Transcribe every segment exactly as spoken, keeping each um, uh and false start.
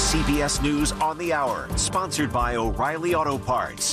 C B S News on the Hour, sponsored by O'Reilly Auto Parts.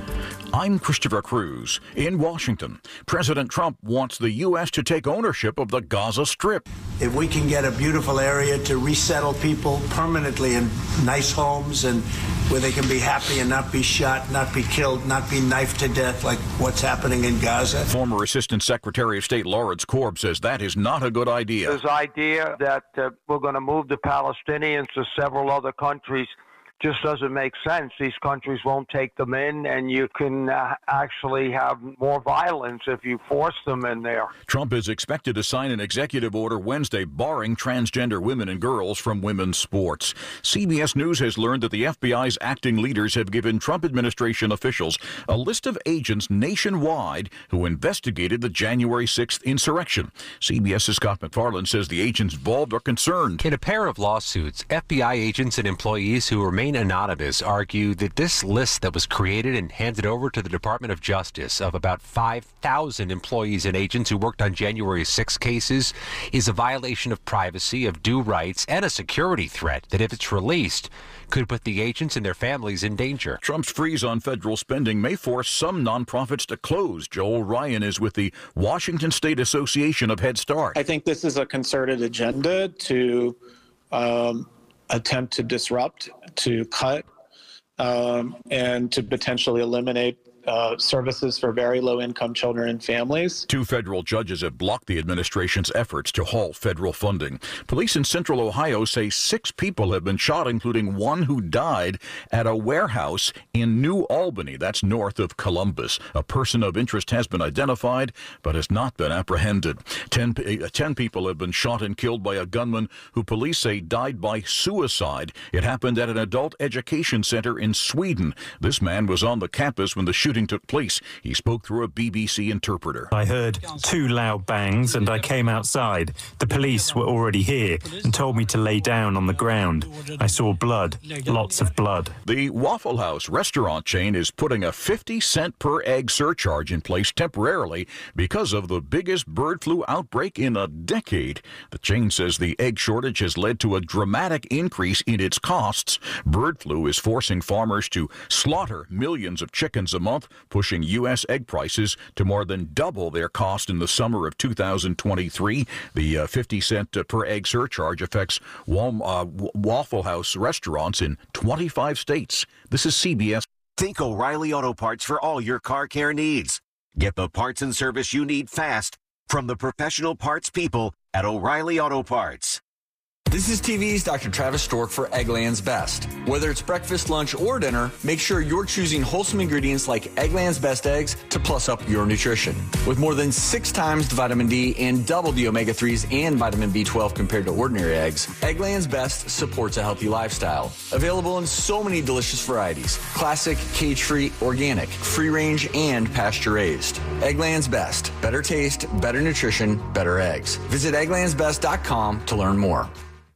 I'm Christopher Cruz. In Washington, President Trump wants the U S to take ownership of the Gaza Strip. If we can get a beautiful area to resettle people permanently in nice homes and where they can be happy and not be shot, not be killed, not be knifed to death like what's happening in Gaza. Former Assistant Secretary of State Lawrence Korb says that is not a good idea. This idea that uh, we're going to move the Palestinians to several other countries just doesn't make sense. These countries won't take them in, and you can uh, actually have more violence if you force them in there. Trump is expected to sign an executive order Wednesday barring transgender women and girls from women's sports. C B S News has learned that the F B I's acting leaders have given Trump administration officials a list of agents nationwide who investigated the January sixth insurrection. CBS's Scott MacFarlane says the agents involved are concerned. In a pair of lawsuits, F B I agents and employees who remain anonymous argue that this list that was created and handed over to the Department of Justice of about five thousand employees and agents who worked on January sixth cases is a violation of privacy, of due rights, and a security threat that, if it's released, could put the agents and their families in danger. Trump's freeze on federal spending may force some nonprofits to close. Joel Ryan is with the Washington State Association of Head Start. I think this is a concerted agenda to um, attempt to disrupt, to cut, um, and to potentially eliminate uh, services for very low-income children and families. Two federal judges have blocked the administration's efforts to halt federal funding. Police in central Ohio say six people have been shot, including one who died at a warehouse in New Albany. That's north of Columbus. A person of interest has been identified, but has not been apprehended. Ten, uh, ten people have been shot and killed by a gunman who police say died by suicide. It happened at an adult education center in Sweden. This man was on the campus when the shooting took place. He spoke through a B B C interpreter. I heard two loud bangs and I came outside. The police were already here and told me to lay down on the ground. I saw blood, lots of blood. The Waffle House restaurant chain is putting a fifty cent per egg surcharge in place temporarily because of the biggest bird flu outbreak in a decade. The chain says the egg shortage has led to a dramatic increase in its costs. Bird flu is forcing farmers to slaughter millions of chickens a month, pushing U S egg prices to more than double their cost in the summer of two thousand twenty-three. The uh, fifty cent per egg surcharge affects Wal- uh, Waffle House restaurants in twenty-five states. This is C B S. Think O'Reilly Auto Parts for all your car care needs. Get the parts and service you need fast from the professional parts people at O'Reilly Auto Parts. This is T V's Doctor Travis Stork for Eggland's Best. Whether it's breakfast, lunch, or dinner, make sure you're choosing wholesome ingredients like Eggland's Best eggs to plus up your nutrition. With more than six times the vitamin D and double the omega threes and vitamin B twelve compared to ordinary eggs, Eggland's Best supports a healthy lifestyle. Available in so many delicious varieties: classic, cage-free, organic, free-range, and pasture-raised. Eggland's Best. Better taste, better nutrition, better eggs. Visit egglands best dot com to learn more.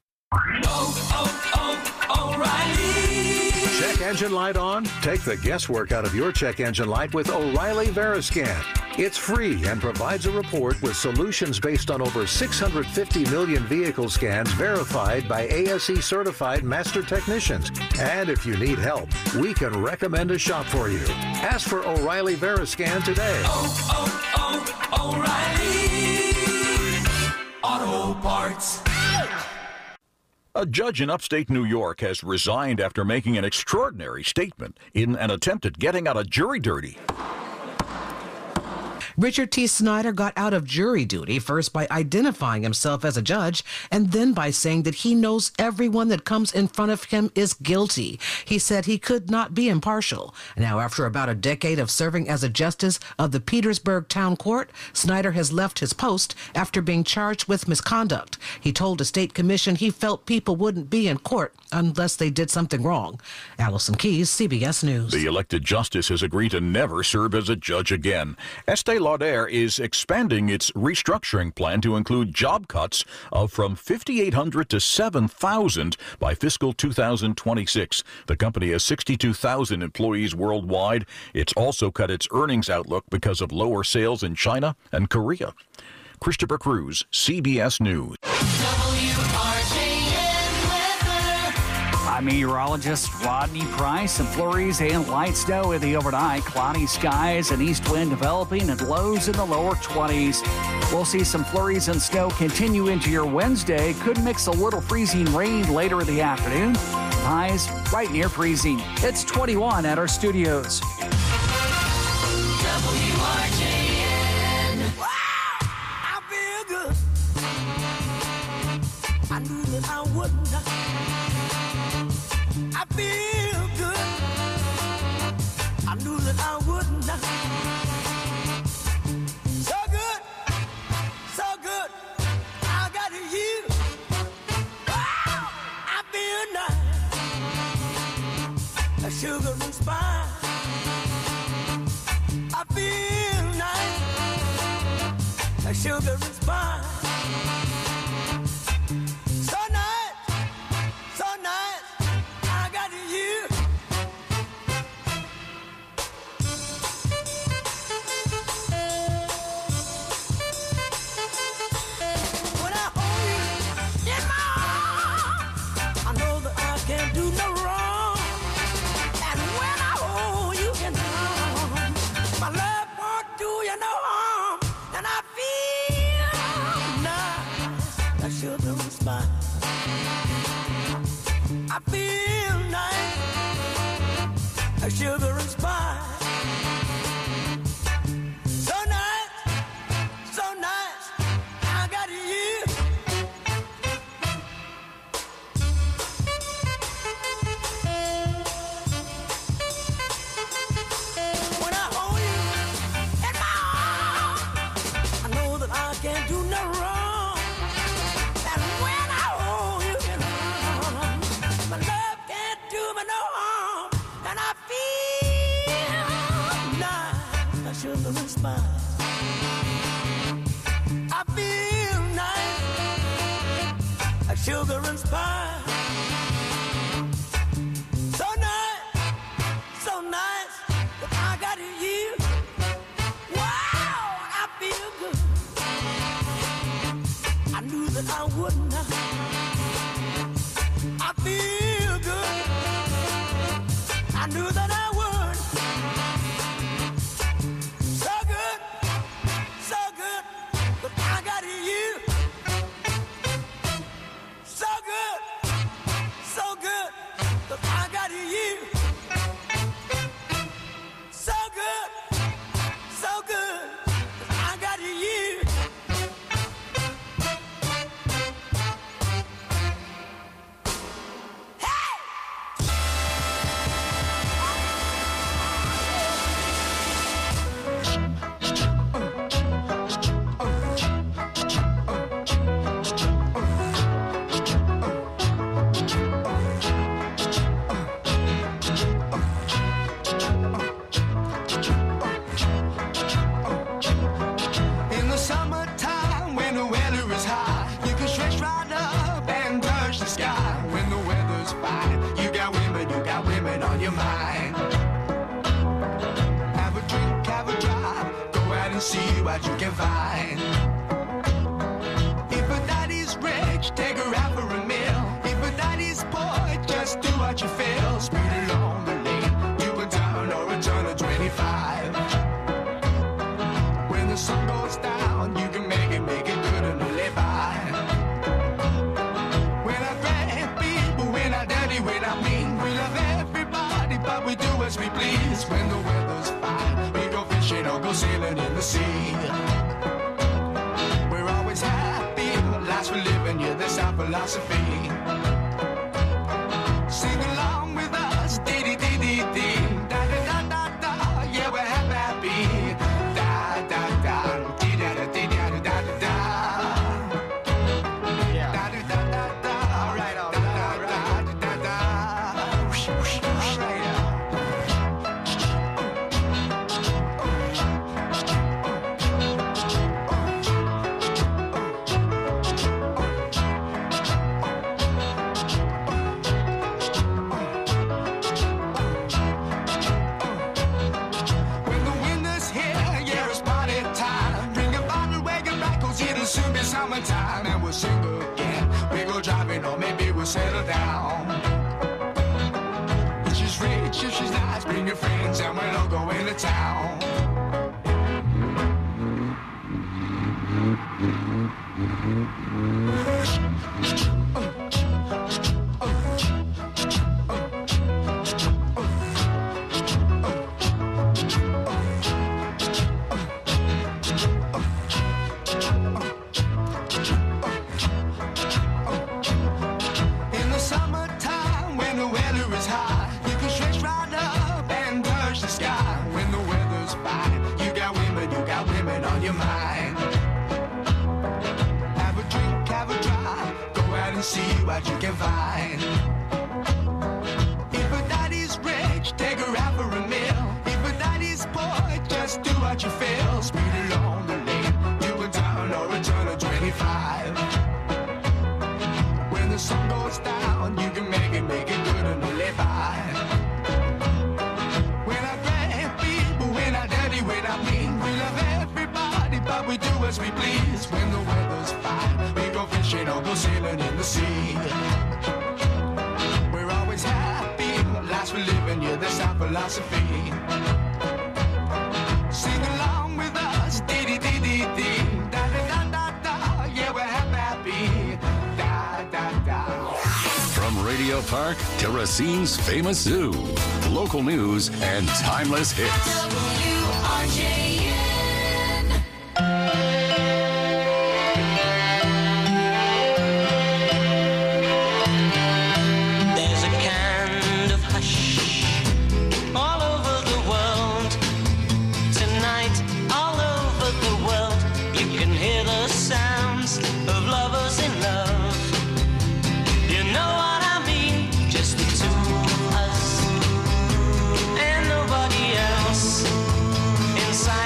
Oh, oh, oh, O'Reilly. Check engine light on? Take the guesswork out of your check engine light with O'Reilly Veriscan. It's free and provides a report with solutions based on over six hundred fifty million vehicle scans verified by A S E certified master technicians. And if you need help, we can recommend a shop for you. Ask for O'Reilly Veriscan today. Oh, oh, oh, O'Reilly Auto Parts. A judge in upstate New York has resigned after making an extraordinary statement in an attempt at getting out of jury duty. Richard T. Snyder got out of jury duty first by identifying himself as a judge and then by saying that he knows everyone that comes in front of him is guilty. He said he could not be impartial. Now, after about a decade of serving as a justice of the Petersburg Town Court, Snyder has left his post after being charged with misconduct. He told a state commission he felt people wouldn't be in court unless they did something wrong. Allison Keyes, C B S News. The elected justice has agreed to never serve as a judge again. Estee Lauder is expanding its restructuring plan to include job cuts of from fifty-eight hundred to seven thousand by fiscal two thousand twenty-six. The company has sixty-two thousand employees worldwide. It's also cut its earnings outlook because of lower sales in China and Korea. Christopher Cruz, C B S News. I'm I'm meteorologist Rodney Price. Some flurries and light snow in the overnight. Cloudy skies and east wind developing and lows in the lower twenties. We'll see some flurries and snow continue into your Wednesday. Could mix a little freezing rain later in the afternoon. Highs right near freezing. It's twenty-one at our studios. W R J N. Wow! I feel good. I knew that I wouldn't. I feel good. I knew that I wouldn't. So good. So good. I got you. Wow! I feel nice. A sugar and spice. I feel nice. A sugar and spice. So nice. So nice. I got you. When I hold you in my arms, I know that I can't do no wrong. And when I hold you in my arms, my love won't do you no harm. And I feel nice. That sugar and spice. I feel nice. A sugar and spice. So nice, so nice. I got you. When I hold you in my arms, I know that I can't do no wrong. And when I hold you in my arms, my love can't do me no harm. And I feel nice, a sugar and spice. I feel nice, a sugar and spice. So nice, so nice, that I got you. Wow, I feel good. I knew that I wouldn't. I feel good. I knew that I would. So good, so good, but I got you. So good, so good, but I got you. So good, so good, but I got you. In the summertime, when the weather is hot, you can stretch right up and touch the sky. When the weather's fine, you got women, you got women on your mind. Have a drink, have a drive, go out and see what you can find. If a daddy's rich, take her out for a meal. If a daddy's poor, just do what you feel. Speed along the lane, you can turn or a turn of twenty-five. When the sun goes down, you can make it, make it good and live by. When I grab people, when I dirty, when I mean, we love everybody, but we do as we please. When the weather's fine, we go fishing or go sailing in the sea. We're always happy, lives we're living, yeah, that's our philosophy. Sing along with us, dee dee dee dee dee, da da da da da, yeah, we're happy, happy. Da da da, dee da da dee da da da da da. Da da da da da, all right, all right, all right, da da da. Whoosh, whoosh, whoosh, right out. When the winter's here, yeah, it's party time. Drink a bottle, wake and back, 'cause it'll soon be summertime. And we'll sing again. We go driving, or maybe we'll settle down. makes sure she's nice. Bring your friends and we'll all go into town. In the summertime, when the weather is hot, you can stretch right up and touch the sky. When the weather's fine, you got women, you got women on your mind. Have a drink, have a drive, go out and see what you can find. If a daddy's rich, take her out for a meal. If a daddy's poor, just do what you feel. Speed along the lane, do a down or a turn of twenty-five. When the sun goes down, you can make it, make it good and live by. We're not great people, we're not dirty, we're not mean. We love everybody, but we do as we please. When the weather's fine, we go fishing or go sailing in the sea. We're always happy, lives we live in, yeah, that's our philosophy. Sing along with us, dee dee dee dee dee, da da da da da, yeah, we're happy, da da da. From Radio Park to Racine's famous zoo, local news and timeless hits. W R J N. There's a kind of hush all over the world. Tonight, all over the world, you can hear the sounds of lovers in love. You know what I mean? Just the two of us and nobody else inside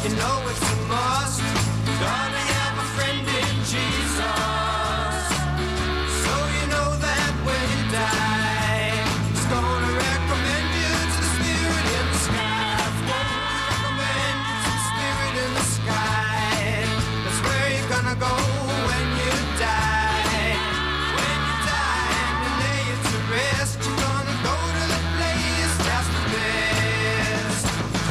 You know it's a must. Gonna have a friend in Jesus. So you know that when you die, He's gonna recommend you to the Spirit in the sky. Won't recommend you to the Spirit in the sky. That's where you're gonna go when you die. When you die and you lay you to rest, you're gonna go to the place that's the best.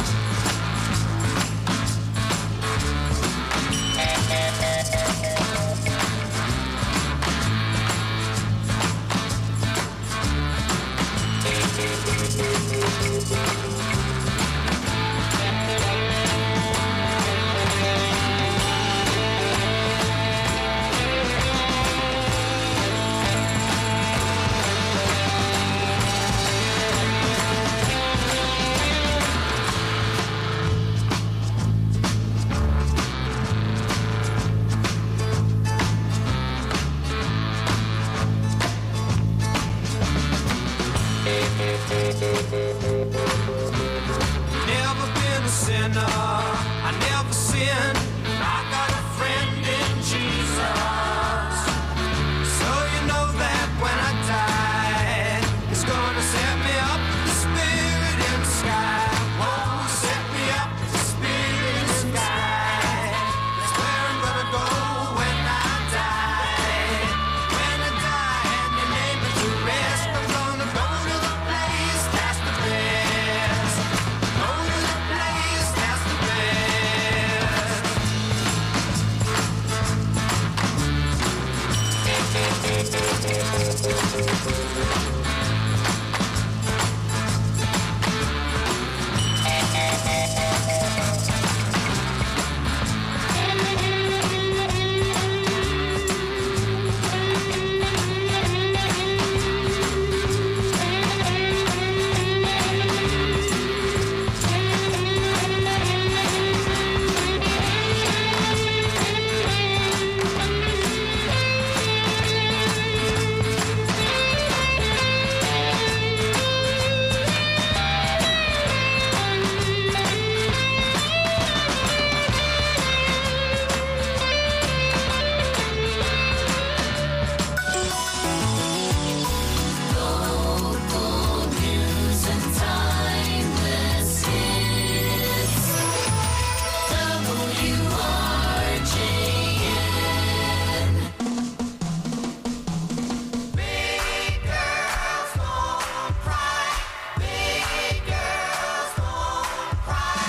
Never been a sinner, I never sinned. I got a friend in Jesus. So you know that when I die, He's gonna set me up, the Spirit in the sky. Won't set me up, the Spirit in the sky. That's where I'm gonna go when I die. When I die and you lay me to rest, I'm gonna go to the place that's the best. Go to the place that's the best. Local news and timeless hits. W R J N. Big girls won't cry. Big girls won't cry.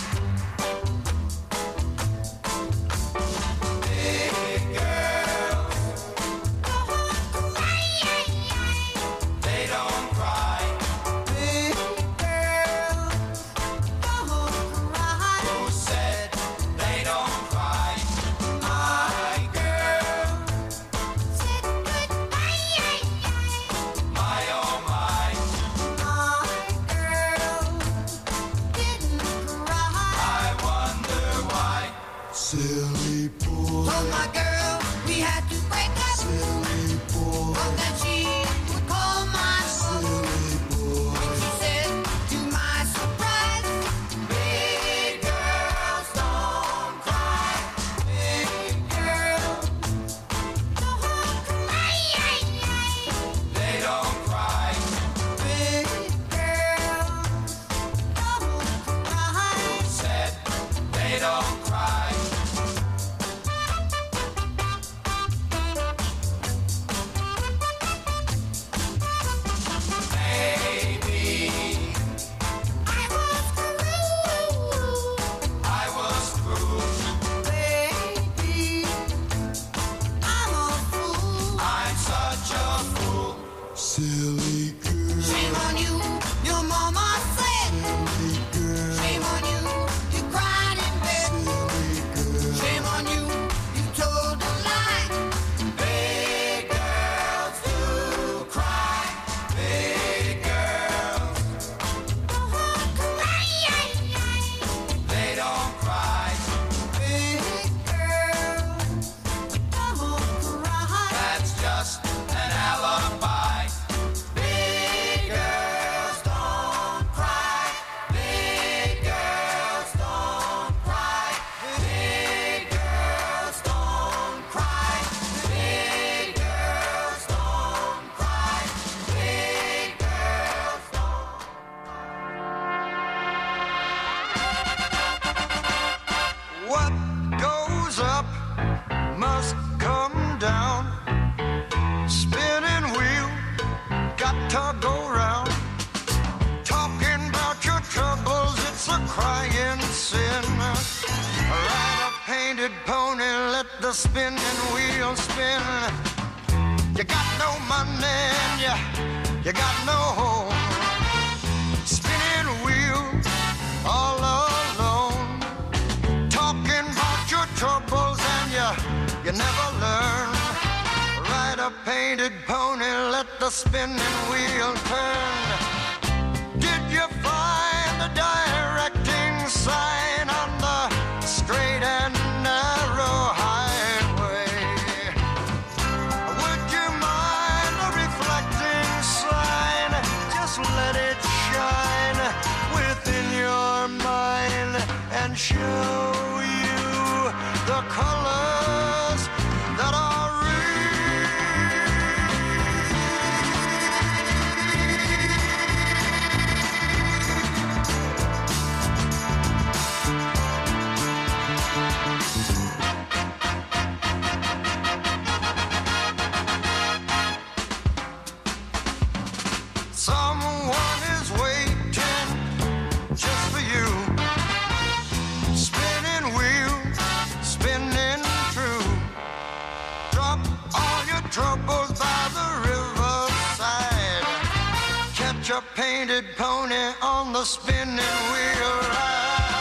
Big girls, they don't cry. Big girls don't cry. Who said they don't cry? My girl said goodbye. My oh my. My girl didn't cry. I wonder why. Silly boy. Oh my girl, we had to break up. Silly boy. But then she would call my silly boy. She said, to my surprise, big girls don't cry. Big girls don't cry. They don't cry. Big girls don't cry. Said they don't cry. Shame on you, you cried in bed. painted pony, let the spinning wheel spin. You got no money and you, you got no home. Spinning wheel all alone. Talking about your troubles and you, you never learn. Ride a painted pony, let the spinning wheel turn. Did you find the directing sign on the straight and narrow highway? Would you mind the reflecting sign? Just let it shine within your mind and show you the colors that are real. Someone is waiting just for you. Spinning wheel, spinning true. Drop all your troubles by the riverside. Catch a painted pony on the spinning wheel ride.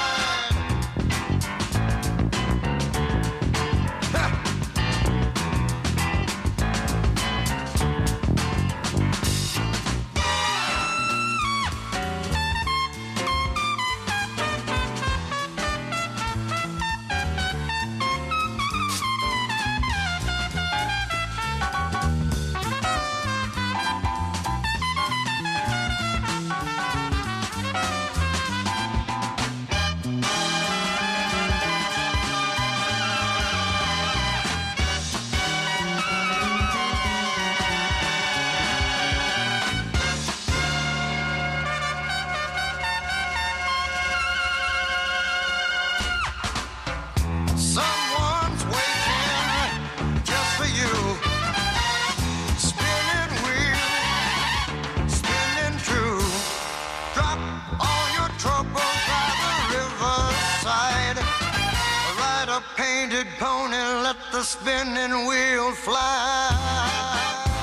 Someone's waiting just for you. Spinning wheel, spinning true. Drop all your troubles by the riverside. Ride a painted pony, let the spinning wheel fly.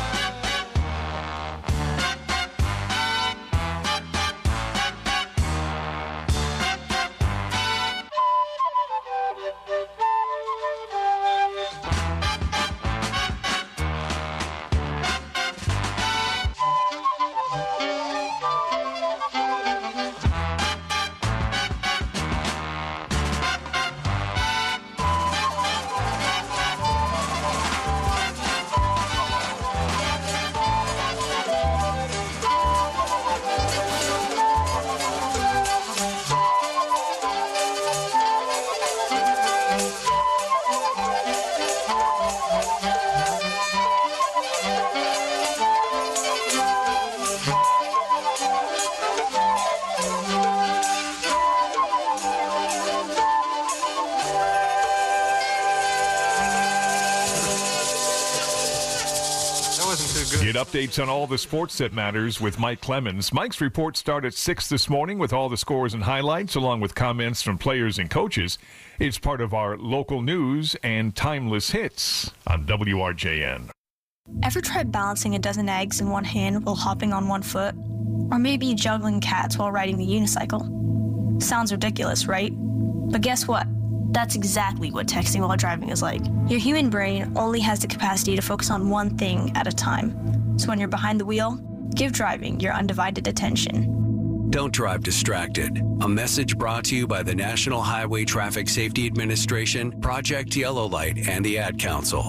Get updates on all the sports that matters with Mike Clemens. Mike's reports start at six this morning with all the scores and highlights, along with comments from players and coaches. It's part of our local news and timeless hits on W R J N. Ever tried balancing a dozen eggs in one hand while hopping on one foot? Or maybe juggling cats while riding the unicycle? Sounds ridiculous, right? But guess what? That's exactly what texting while driving is like. Your human brain only has the capacity to focus on one thing at a time. So when you're behind the wheel, give driving your undivided attention. Don't drive distracted. A message brought to you by the National Highway Traffic Safety Administration, Project Yellow Light, and the Ad Council.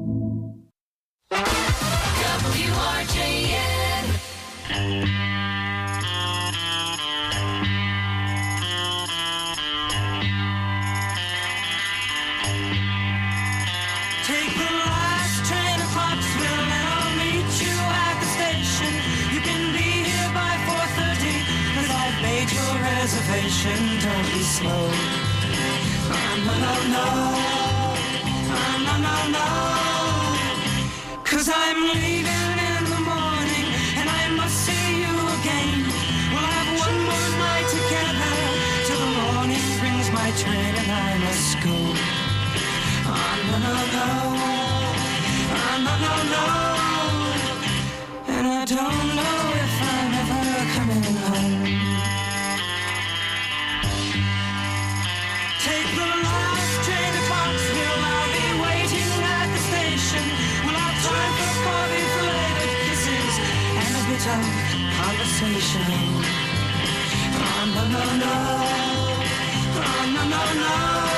W R J N. Take the last train to Clarksville and I'll meet you at the station. You can be here by four thirty, cause I've made your reservation. Don't be slow. Oh, no, no, no. Oh, no, no, no. Cause I'm leaving in the morning and I must see you again. We'll have one more night together till the morning brings my train and I must go. station. Oh, no, no, no. Oh, no, no, no.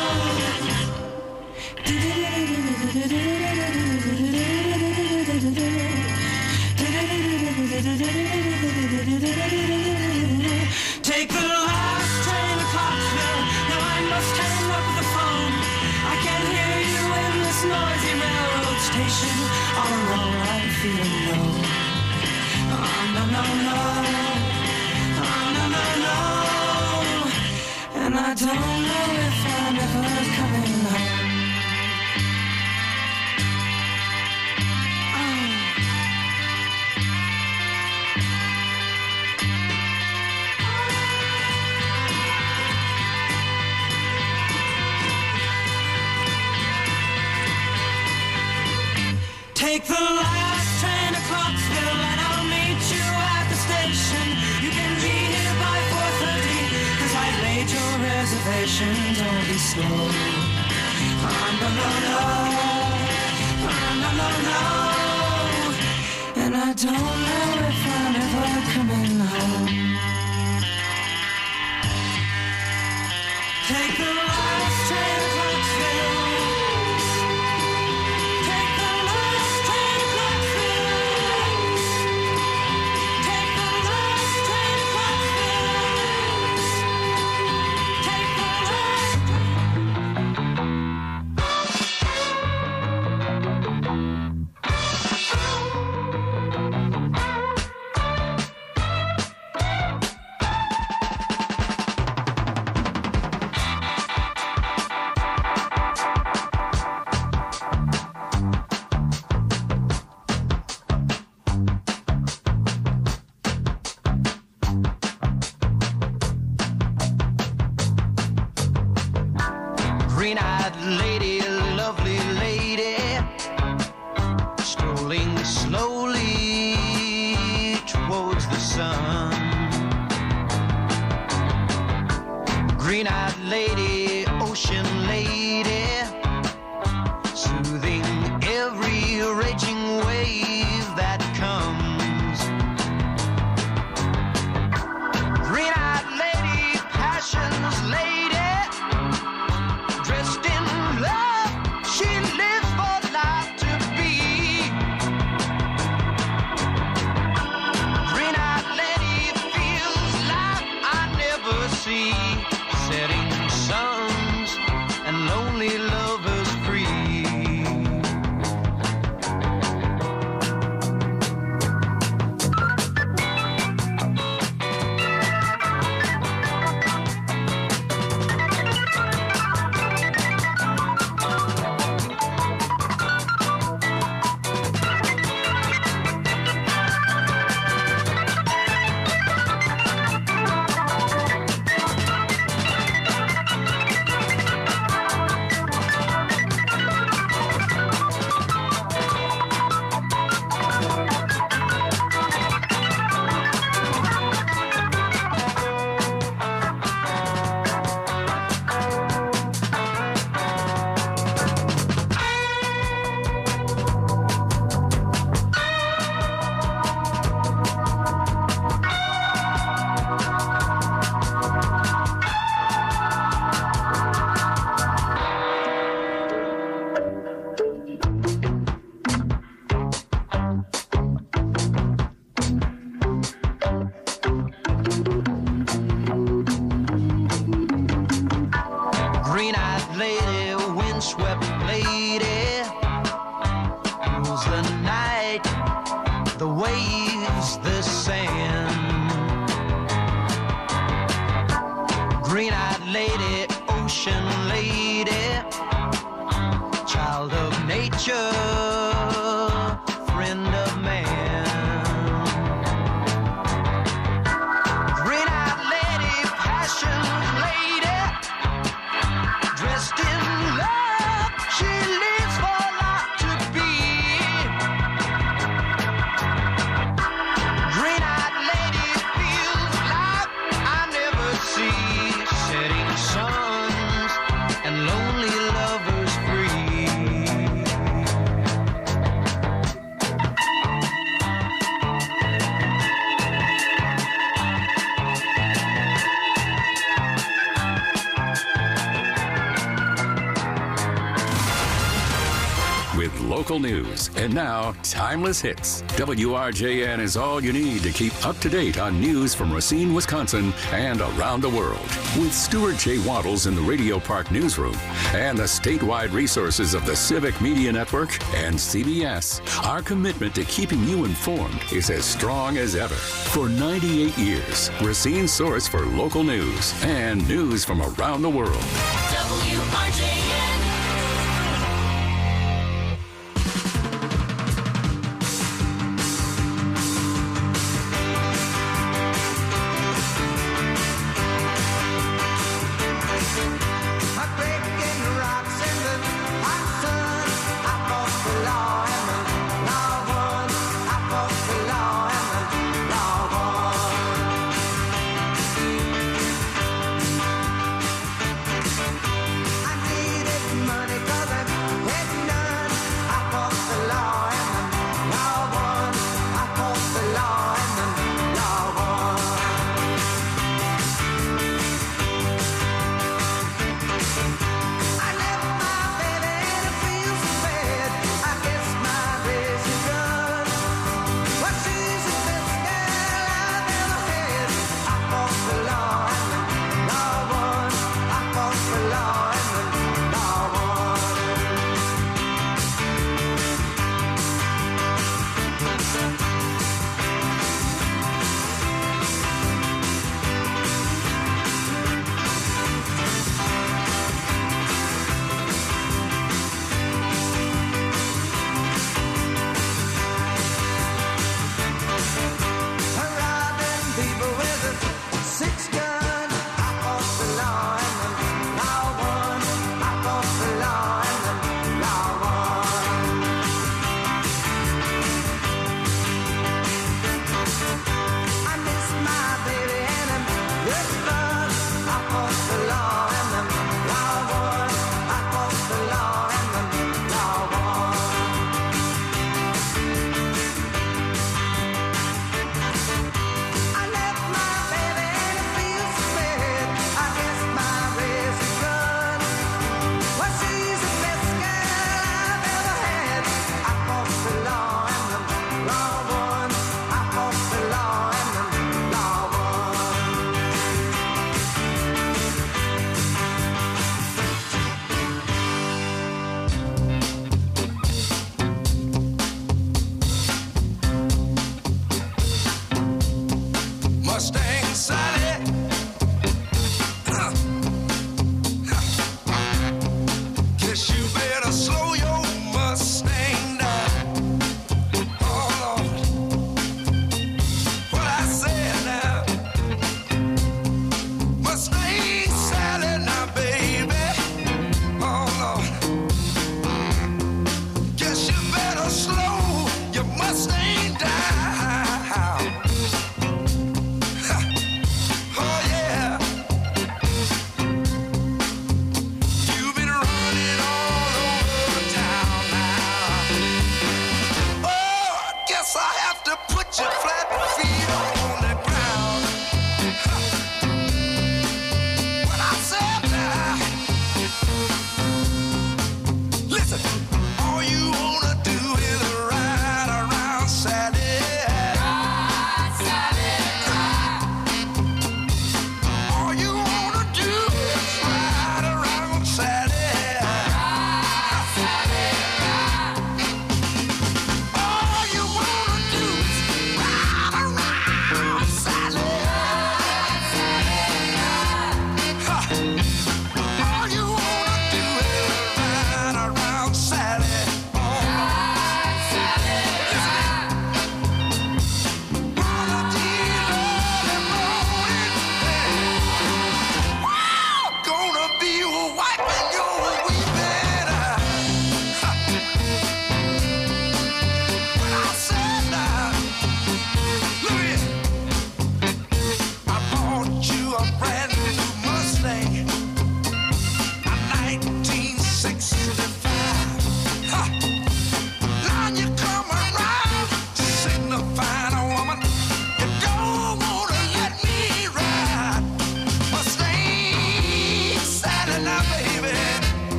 Take the last train to Clarksville. Now I must hang up the phone. I can't hear you in this noisy railroad station. All alone I'm feeling low. Oh, no, no, no. Oh, no, no, no. And I don't know if I'm ever coming home. Take the last train to Clarksville and I'll meet you at the station. You can be here by four thirty, cause I've made your reservation. Don't be slow. Oh, no, no, no. Oh, no, no, no. And I don't know if I'm ever coming home. Take the last train to Clarksville. Green-eyed lady, lovely lady, strolling slowly towards the sun. Green-eyed lady, ocean lady, soothing every raging wave that comes. Green-eyed lady, passion's lady, dressed in love, she lives for life to be. Green-eyed lady feels life I never see. Setting suns and lonely lovers free. Green-eyed lady, windswept lady, rules the night, the waves, the sand. Green-eyed lady, ocean lady, child of nature, friend of man. Green-eyed lady, passion lady, dressed in love, she lives for life to be. Green-eyed lady feels life I never see. Setting suns and lonely lovers free. with local news. And now, Timeless Hits. W R J N is all you need to keep up to date on news from Racine, Wisconsin, and around the world. With Stuart J. Waddles in the Radio Park newsroom and the statewide resources of the Civic Media Network and C B S, our commitment to keeping you informed is as strong as ever. For ninety-eight years, Racine's source for local news and news from around the world. W R J N.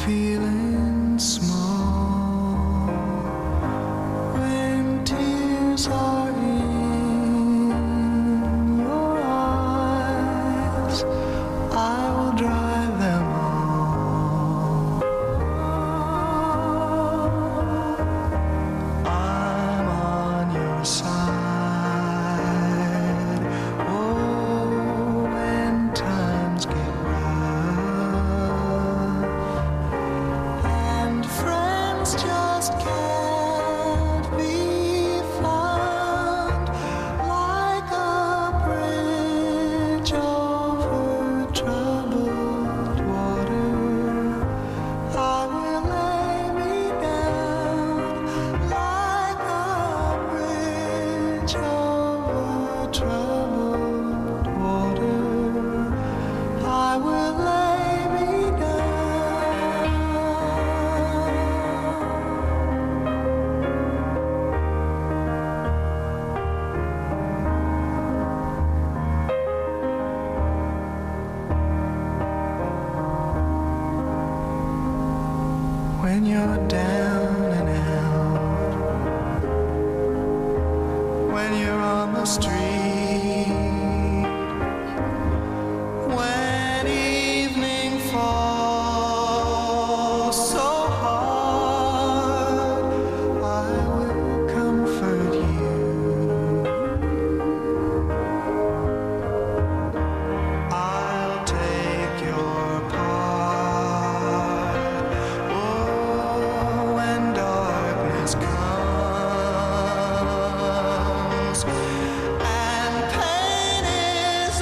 feeling small, when tears are in your eyes, I will dry them all. I'm on your side. Oh, when times get rough and friends just can't be found, like a bridge over troubled water, I will lay me down. Like a bridge over troubled water, I will lay me down. When you're down and out, when you're on the street, when evening falls so hard, I will comfort you. I'll take your part. Oh, when darkness comes and pain is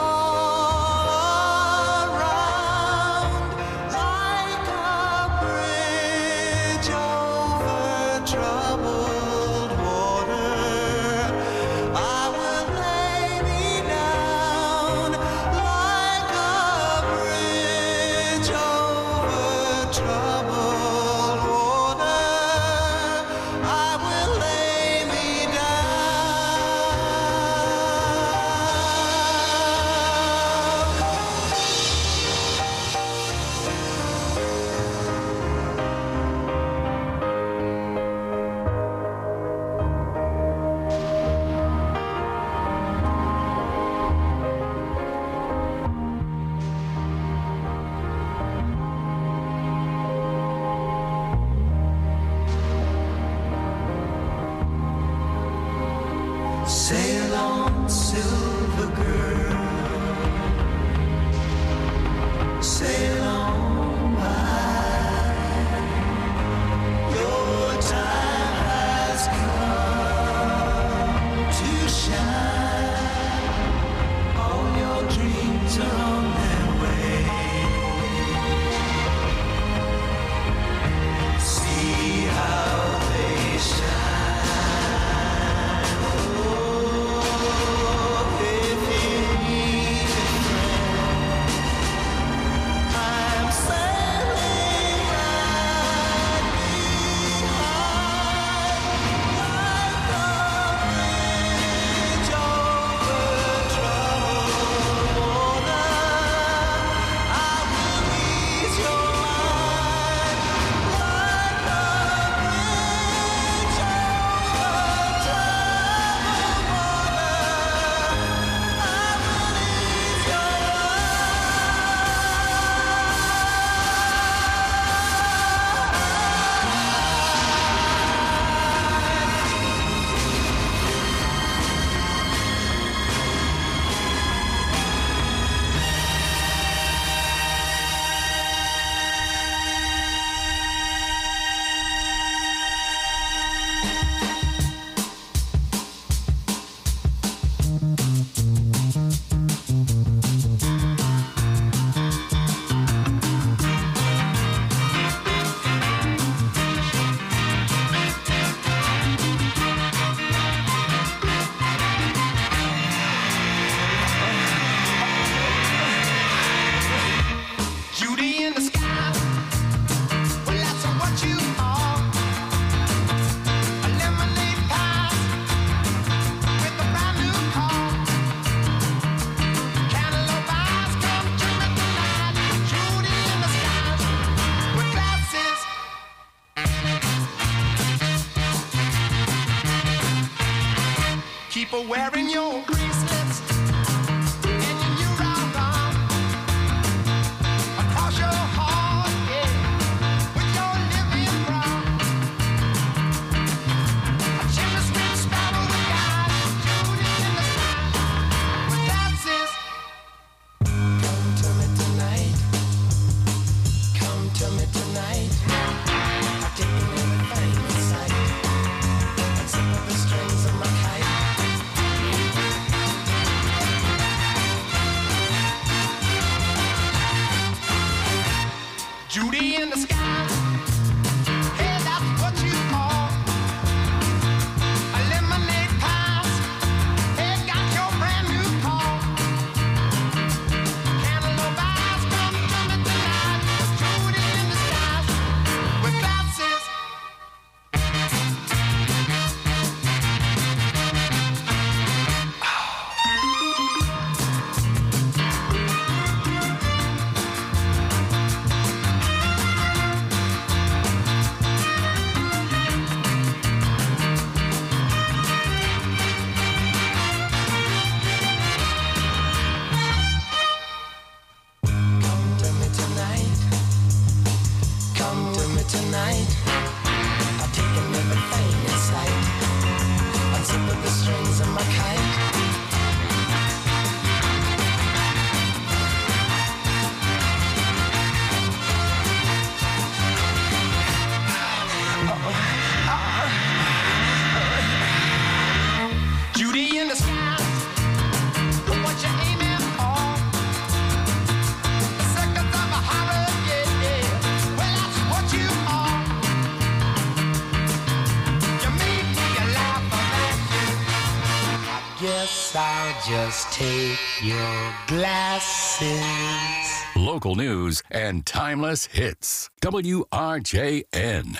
all around, like a bridge over troubled water, I will lay me down. Like a bridge over troubled water, I will lay me people wearing your bracelets and your new round arm across your heart, yeah, with your living brown. A chimney sweep sparrow with eyes shooting in the sky with glasses. Come to me tonight. Come to me tonight. I've taken everything in sight. Except for the strings of my kite. Judy in the sky. Hey, that's what you call a lemonade pies. Hey, got your brand new call. Cantaloupe eyes, come to me tonight. Judy in the skies with glasses. Come to me tonight. Come to me tonight. I've taken everything in sight. Unzipping the strings of my kite. Judy in the sky. What you aiming for? The circus of a horror, yeah, yeah. Well, that's what you are. You make me laugh at you. I guess I'll just take your glasses. Local news and timeless hits. W R J N.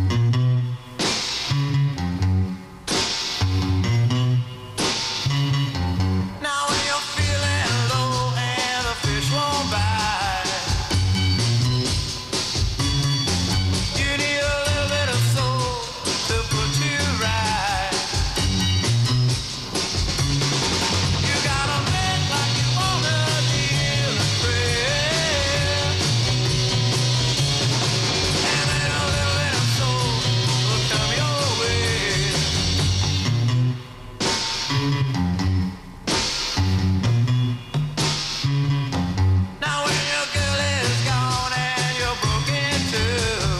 Now when you're feeling low and the fish won't bite, you need a little bit of soul to put you right. You gotta make like you wanna deal a prayer, and then a little bit of soul will come your way. Now when your girl is gone and you're broken too,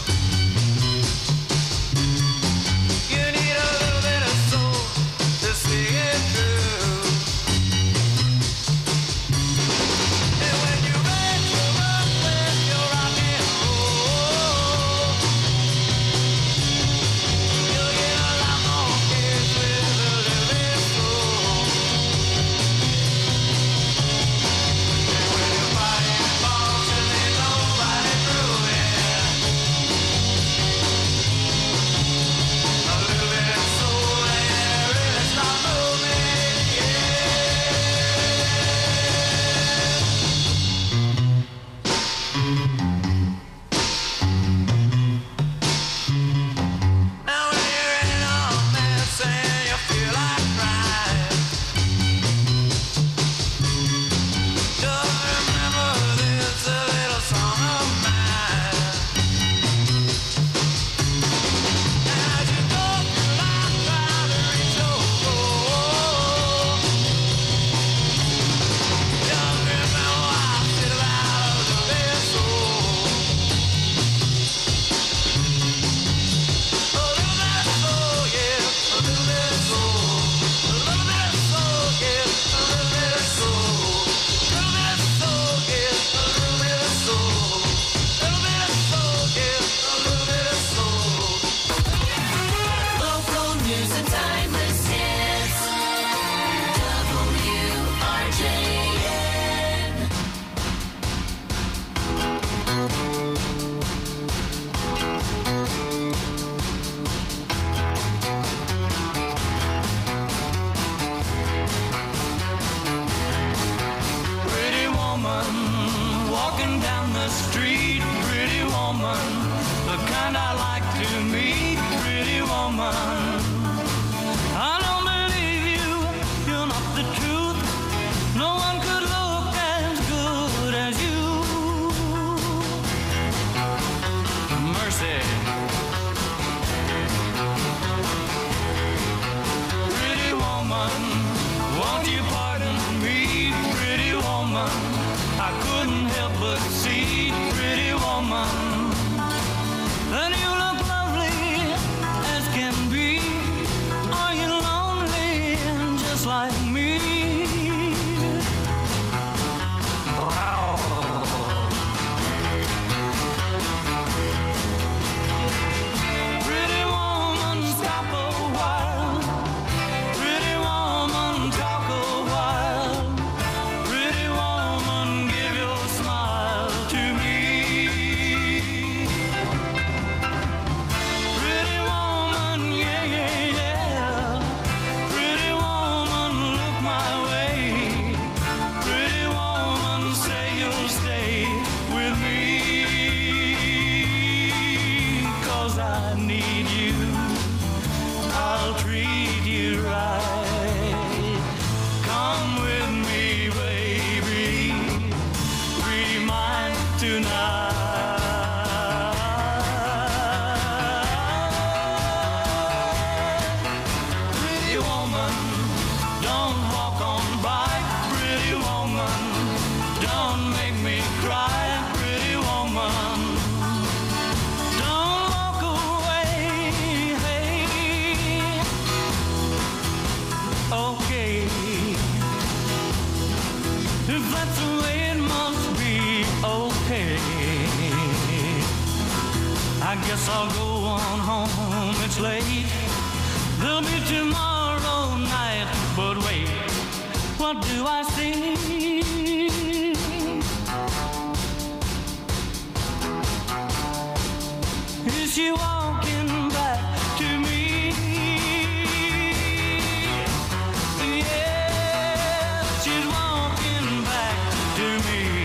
you need a little bit of soul to see it through. And when you venture up with your rock and roll, you'll get a lot more kids with a little bit of soul. And when your body falls and there's nobody through it, a little bit of soul and it really start moving, Now when you're in a mess and you feel like crying, just remember this a little song of mine. As you go through life trying to reach your goal, just remember I said about a little bit of soul. A little bit of soul, yeah, a little bit of soul. A little bit of soul, yeah, a little bit of soul. A little bit of soul, yeah, a little bit of soul. A little bit of soul, yeah, a little bit of soul. Local news and timeless hits. W R J N. Pretty woman walking down the street. Pretty woman, the kind I like to meet. Pretty woman, I don't believe you way. I guess I'll go on home, it's late. There'll be tomorrow night, but wait, what do I see? Is she walking back to me? Yeah, she's walking back to me.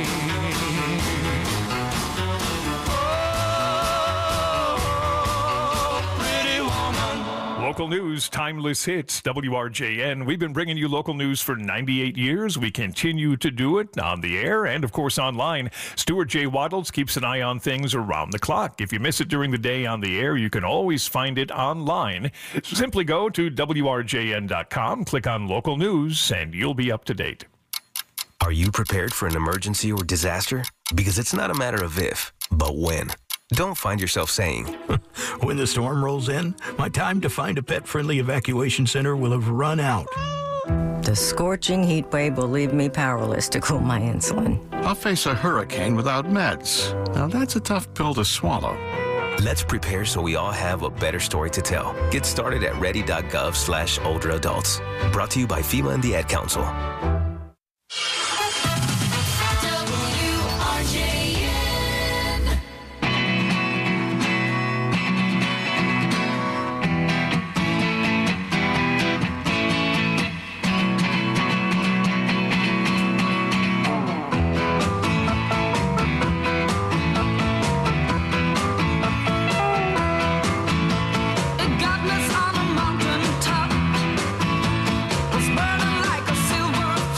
Oh, pretty woman. Local news, timeless hits, W R J N. We've been bringing you local news for ninety-eight years. We continue to do it on the air and, of course, online. Stuart J. Waddles keeps an eye on things around the clock. If you miss it during the day on the air, you can always find it online. Simply go to W R J N dot com, click on local news, and you'll be up to date. Are you prepared for an emergency or disaster? Because it's not a matter of if, but when. Don't find yourself saying, when the storm rolls in, my time to find a pet-friendly evacuation center will have run out. The scorching heat wave will leave me powerless to cool my insulin. I'll face a hurricane without meds. Now that's a tough pill to swallow. Let's prepare so we all have a better story to tell. Get started at ready.gov slash older adults. Brought to you by FEMA and the Ad Council. Godless on a mountain top was burning like a silver